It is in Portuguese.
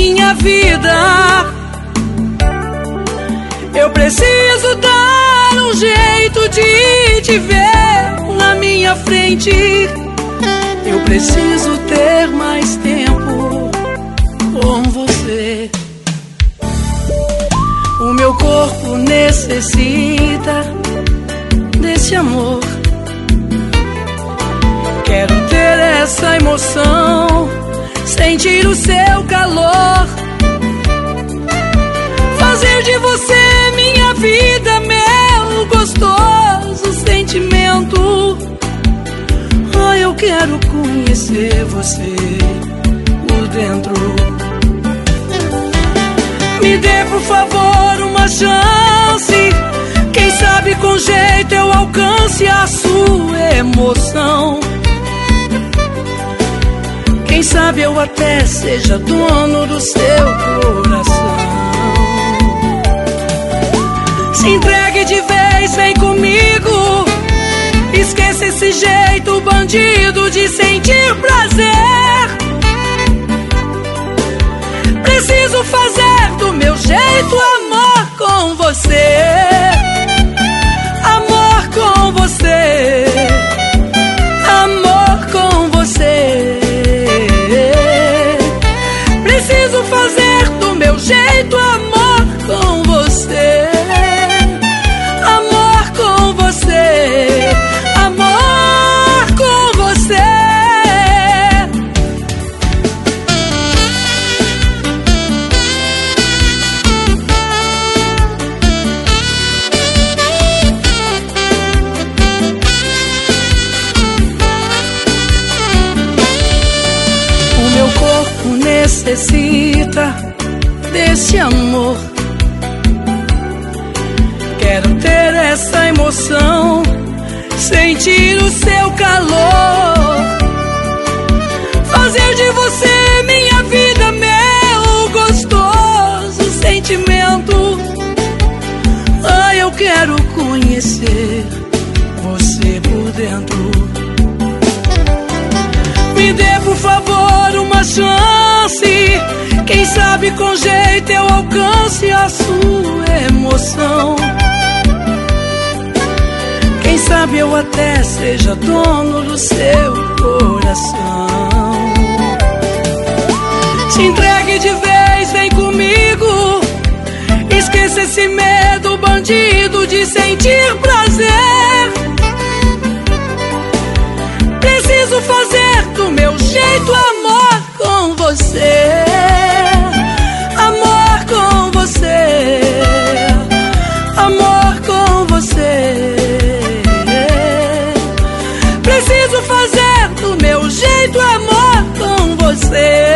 minha vida. Eu preciso dar um jeito de te ver na minha frente. Eu preciso ter mais tempo com você. O meu corpo necessita desse amor. Quero ter essa emoção, sentir o seu calor, fazer de você minha vida, meu gostoso sentimento. Oh, eu quero conhecer você por dentro. Me dê, por favor, uma chance. Quem sabe com jeito eu alcance a sua emoção. Quem sabe eu até seja dono do seu coração. Se entregue de vez, vem comigo. Esqueça esse jeito bandido de sentir prazer. Preciso fazer do meu jeito amor com você. Amor com você. Amor com você. Preciso fazer do meu jeito amor com você. Amor com você. Amor com você. O meu corpo necessita desse amor. Quero ter essa emoção, sentir o seu calor, fazer de você minha vida, meu gostoso sentimento. Ah, eu quero conhecer você por dentro. Me dê, por favor, uma chance. Quem sabe com jeito eu alcance a sua emoção. Quem sabe eu até seja dono do seu coração. Se entregue de vez, vem comigo. Esqueça esse medo bandido de sentir prazer. Preciso fazer do meu jeito amor com você. Amor com você. Amor com você. Preciso fazer do meu jeito amor com você.